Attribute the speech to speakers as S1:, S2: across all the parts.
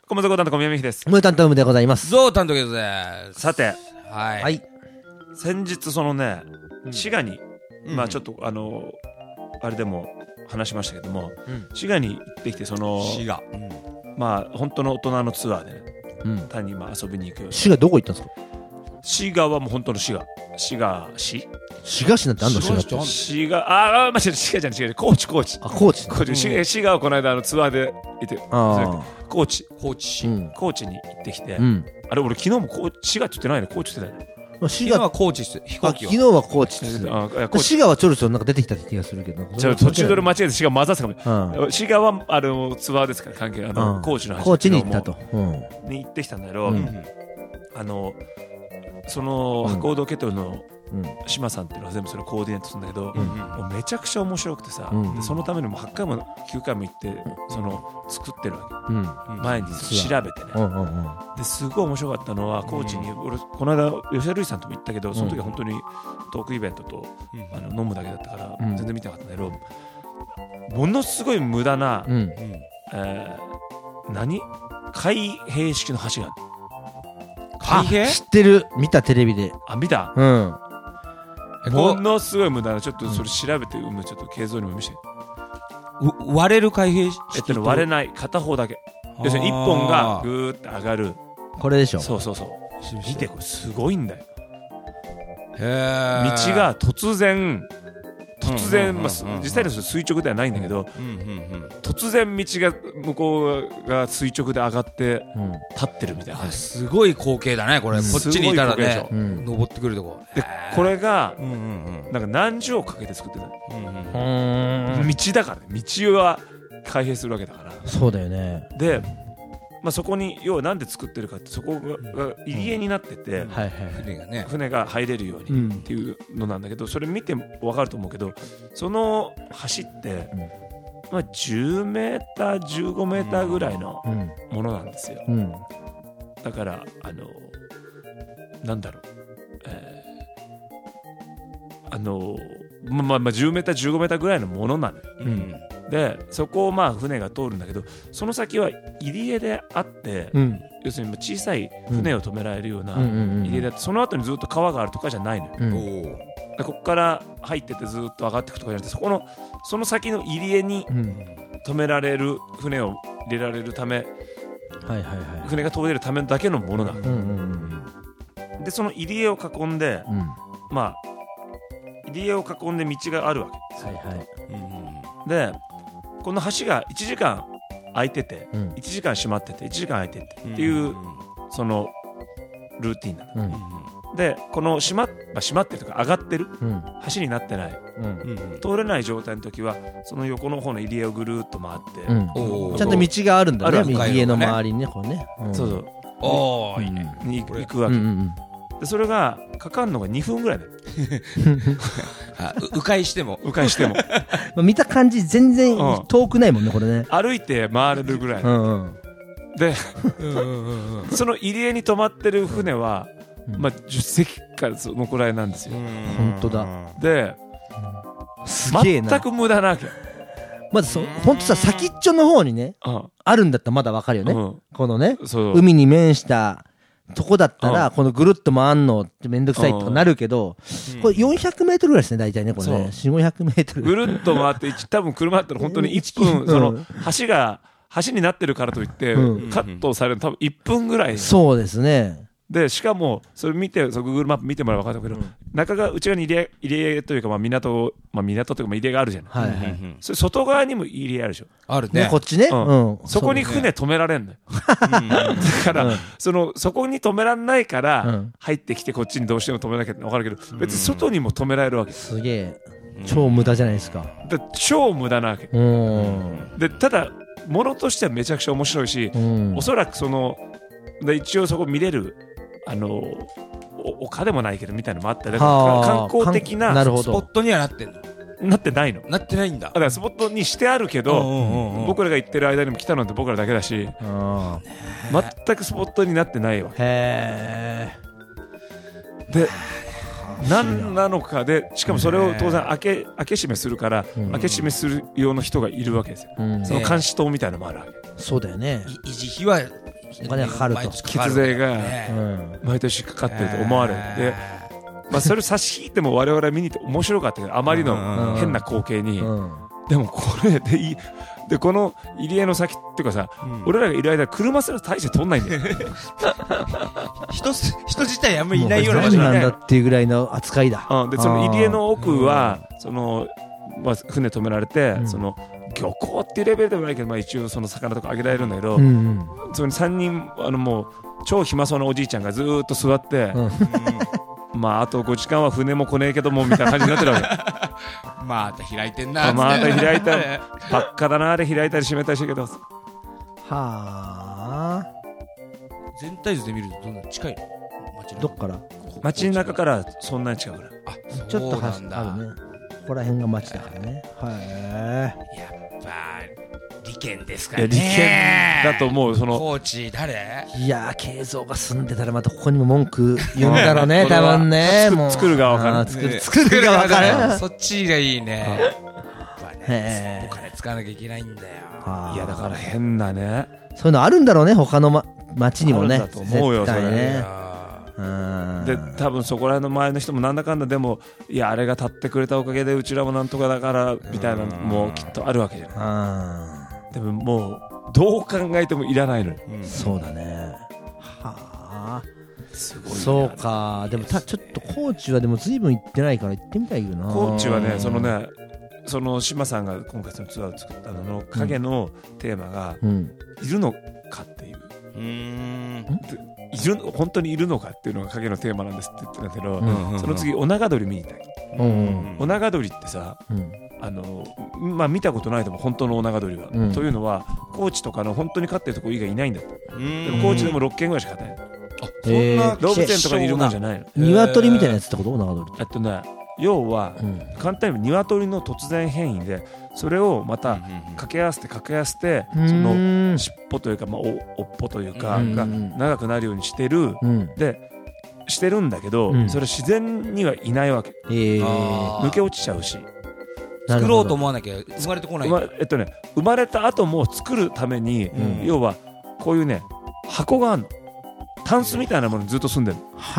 S1: コモザコ担当小宮美樹です。
S2: ムータントームでございます。
S3: ゾウ担当です。
S1: さて、
S3: はい。
S2: はい。
S1: 先日そのね、滋賀に、まあちょっとあれでも話しましたけども、滋賀に行ってきて、その
S3: 滋賀、
S1: まあ本当の大人のツアーでね、単にまあ遊びに行くように。
S2: 滋賀どこ行ったんですか？
S1: 滋賀はもう本当の滋賀市
S2: 滋賀市なんてあんの？滋賀って
S1: 滋賀間違えた、滋賀じゃない、違う、高知
S2: あ、高知
S1: 滋賀はこの間ツアーで行って高知市、高知に行ってきて、あれ俺昨日も滋賀って言ってないね、高知って言ってたよね。
S3: 滋賀は高知っす。飛行機は
S2: 昨日は高知っす。滋賀はちょろちょろなんか出てきた気がするけど、
S1: 途中で間違えて滋賀混ざってたかも。滋賀はツアーですから関係高知の話。
S2: 高知に行ったと。
S1: に行ってきたんだけど、その博多ケトルの島さんっていうのは全部それをコーディネートするんだけど、もうめちゃくちゃ面白くてさ、でそのためにも8回も9回も行ってその作ってるわけ、前に調べてね。ですごい面白かったのは、高知に俺この間吉田類さんとも行ったけど、その時は本当にトークイベントと飲むだけだったから全然見てなかったんだけど、ものすごい無駄な開閉式の橋がある。
S2: 開閉？知ってる。見た、テレビで。
S1: あ、見た？ものすごい無駄な、ちょっとそれ調べて、ちょっと映像にも見せて。
S3: 割れる開閉式？
S1: 割れない、片方だけ。要するに1本がぐーって上がる。
S2: これでしょ。
S1: そうそうそう。見て、これすごいんだよ。
S3: へー。
S1: 道が突然、実際に垂直ではないんだけど、突然道が向こうが垂直で上がって立ってるみたいな。
S3: すごい光景だね、これ。こっちにいたらね、登ってくるとこ。
S1: で、これがなんか何十億かけて作ってた。道だからね、道は開閉するわけだから。
S2: そうだよね。
S1: で、まあそこに要はなんで作ってるかって、そこが入り江になってて、船が入れるようにっていうのなんだけど、それ見て分かると思うけど、その橋ってまあ10メーター15メーターぐらいのものなんですよ。だからなんだろう、まあ10メーター15メーターぐらいのものなのよ。でそこをまあ船が通るんだけど、その先は入り江であって、要するに小さい船を止められるような入り江であって、その後にずっと川があるとかじゃないのよ。でここから入っててずっと上がっていくとかじゃなくて、その先の入り江に止められる船を入れられるため、船が通れるためだけのものだ。でその入り江を囲んで、まあ入り江を囲んで道があるわけで、この橋が1時間開いてて、1時間閉まってて、1時間開いててっていうそのルーティンなの。でこの閉まってるとか上がってる橋になってない、通れない状態の時はその横の方の入り江をぐるーっと回って、
S2: ちゃんと道があるんだね、家の周りにね、こうね。
S1: そうそう、いいね、に行くわけで、それがかかるのが2分ぐらいだよ。
S3: 迂回しても
S2: 見た感じ全然遠くないもんね、これね。
S1: 歩いて回れるぐらいで、その入り江に止まってる船はまあ10隻かそのくらいなんですよ。
S2: 本当だ。
S1: で全く無駄なわけ。
S2: まず本当さ、先っちょの方にねあるんだったらまだわかるよね。このね、海に面したとこだったら、このぐるっと回んのってめんどくさいとかなるけど、これ400メートルぐらいですね、大体ね、これね。4、500メートル。
S1: ぐるっと回って、多分車だったら本当に1分、その橋になってるからといって、カットされる多分1分ぐらい。
S2: そうですね。
S1: で、しかも、それ見て、Google マップ見てもらえば分かるけど、中が、内側に入り江というか、港というか、入り江があるじゃない。それ外側にも入り江あるでしょ。
S2: あるね。こっちね。
S1: そこに船止められんのよ。だから、そこに止めらんないから、入ってきてこっちにどうしても止めなきゃって分かるけど、別に外にも止められるわけ。
S2: すげえ。超無駄じゃないですか。
S1: 超無駄なわけ。で、ただ、ものとしてはめちゃくちゃ面白いし、おそらく一応そこ見れる、丘でもないけどみたいなのもあったり、観光的な
S3: スポットにはなってんの？
S1: なってないの？
S3: なってないんだ。
S1: だからスポットにしてあるけど、僕らが行ってる間にも来たのって僕らだけだし、全くスポットになってないわ。
S2: へ
S1: ー。で、何なのかで、しかもそれを当然開け閉めするから、開け閉めする用の人がいるわけですよ。その監視塔みたいなのもあるわけ。
S2: そうだよね。
S3: 維持費は
S2: お金がかかると、
S1: 血税が毎年かかってると思われて、それを差し引いても我々は見に行って面白かったけど、あまりの変な光景に、でもこれでいいで、この入り江の先っていうかさ、俺らがいる間車すら大して通んないんだよ
S3: 人自体あんまりいないような場所
S2: なんだっていうぐらいの扱いだ。
S1: でその入り江の奥はその、船止められて、その漁港っていうレベルでもないけど、一応その魚とかあげられるんだけど、そこに3人もう超暇そうなおじいちゃんがずーっと座って、あと5時間は船も来ねえけどもみたいな感じになってるわけ
S3: また開いてんな、
S1: また開いたばっかだな、あれ開いたり閉めたりしてるけど、は
S2: あ、
S3: 全体図で見るとどんな近いの？
S2: どっから？
S1: 街の中からそんなに近くない。
S2: ちょっとあるね。ここら辺が街だからね。
S3: やっぱ利権ですからね。
S1: 利権だと思う。その
S3: コーチ誰？
S2: いやー、慶三が住んでたらまたここにも文句言うんだろうね、多分ね。
S1: 作る側から
S2: 作る側から
S3: そっちがいいね。お金使わなきゃいけないんだよ。
S1: いやだから変なね、
S2: そういうのあるんだろうね、他の町にもね。
S1: あるんだと思うよ、
S2: 絶対ね。
S1: で多分そこら辺の周りの人もなんだかんだでも、いやあれが立ってくれたおかげでうちらもなんとかだからみたいなのもきっとあるわけじゃない。でももうどう考えてもいらないのに、
S2: そうだね。はあ、
S1: すごい。
S2: そうか。でもちょっと高知はでも随分行ってないから行ってみたいよな。
S1: 高知はね、その島さんが今回そのツアーを作ったのの影のテーマが、いるのかっていう、本当にいるのかっていうのが影のテーマなんですって言ってたけど、その次オナガドリ見に行った。オナガドリってさ、見たことないと思う、本当のオナガドリは。というのは高知とかの本当に飼ってるとこ以外いないんだって。でも高知でも6軒ぐらいしか飼ってない。そんな動物園とかにいるもんじゃないの。
S2: 鶏みたいなやつってこと？オナガドリって
S1: 要は簡単に言うと鶏の突然変異で、それをまた掛け合わせてその尻尾というか、尾っぽというかが長くなるようにしてる、してるんだけど、それ自然にはいないわけ。抜け落ちちゃうし、
S3: 作ろうと思わなきゃ生まれてこない。
S1: 生まれた後も作るために、要はこういうね箱があるの。タンスみたいなものにずっと住んでる。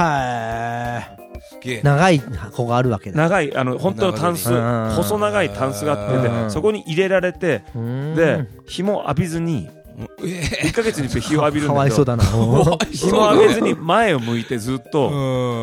S2: 長い箱があるわけだ。
S1: 長い本当のタンス、細長いタンスがあって、そこに入れられて、で日も浴びずに1ヶ月に日を浴びるんだけど、かわいそうだな。日も浴びずに前を向いてずっと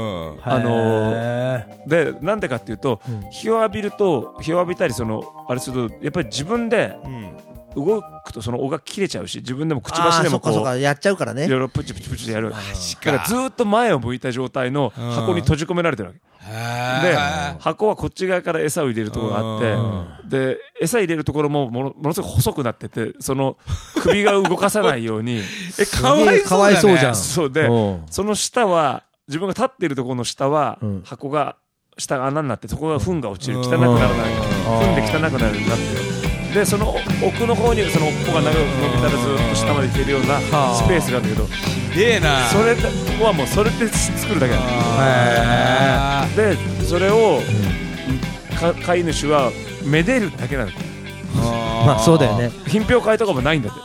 S1: で、なんでかっていうと、日を浴びたりあれするとやっぱり自分で動くとその尾が切れちゃうし、自分でもくちばしでもこう
S2: やっちゃうからね、
S1: いろいろプチプチプチでやる。だからずっと前を向いた状態の箱に閉じ込められてるわけで、箱はこっち側から餌を入れるところがあって、で餌入れるところもものすごく細くなってて、その首が動かさないように
S2: かわいそうじゃん。
S1: そうで、その下は自分が立っているところの下は箱が下が穴になって、そこが糞が落ちる、汚くならない、糞で汚くなるようになってる。でその奥の方にその尾っぽが長く伸びたらずっと下まで行けるようなスペースがあるんだけど、それはもうそれで作るだけなんで、それを飼い主はめでるだけなんだ。
S2: まあそうだよね。
S1: 品評会とかもないんだって。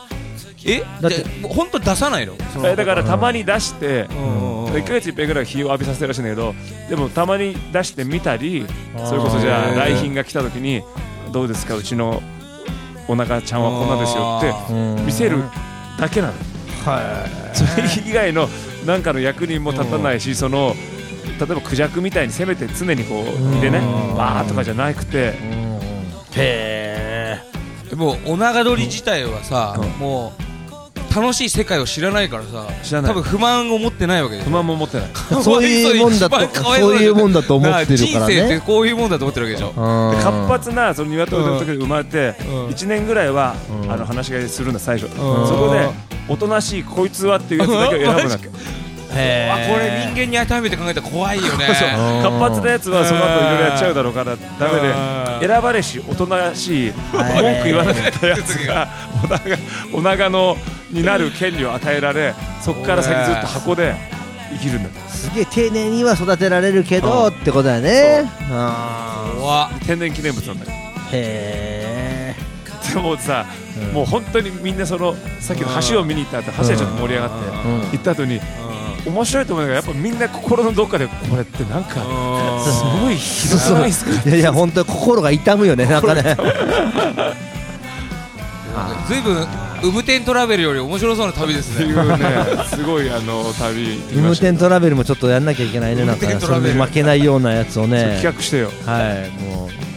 S3: だって本当出さないの？
S1: だからたまに出して1ヶ月1回ぐらい日を浴びさせてるらしいんだけど、でもたまに出してみたり、それこそじゃあ来賓が来た時にどうですか、うちのお腹ちゃんはこんなですよって見せるだけなの。それ以外の何かの役にも立たないし、例えばクジャクみたいにせめて常にこうでねバーとかじゃなくて、
S3: もうオナガドリ自体はさ、もう楽しい世界を知らないからさ、多分不満を持ってないわけで。
S1: 不満も持ってない。
S2: そういうもんだと思ってるからね。
S3: 人生ってこういうもんだと思ってるわけでしょ。
S1: 活発なその鶏の時に生まれて1年ぐらいは話し飼いするんだ最初。そこでおとなしいこいつはっていうやつだけを選ぶんだっけ。
S3: これ人間に当てはめて考えたら怖いよね。
S1: 活発なやつはその後いろいろやっちゃうだろうからダメで、選ばれしおとなしい文句言わなかったやつがお長のになる権利を与えられ、そこから先ずっと箱で生きるんだ。
S2: すげえ丁寧には育てられるけどってことだよね。
S1: 天然記念物なんだよ。 でもさ、もう本当にみんなさっきの橋を見に行った後、橋でちょっと盛り上がって行った後に面白いと思うのが、やっぱみんな心のどっかでこれってなんかすごいひどくないですか。
S2: いや本当に心が痛むよね、なんかね。
S3: ずいぶんウムテントラベルより面白そうな旅ですね。
S1: すごい旅。
S2: ウムテントラベルもちょっとやんなきゃいけないね、なんかそれに負けないようなやつをね。
S1: 企画してよ。
S2: はい、もう。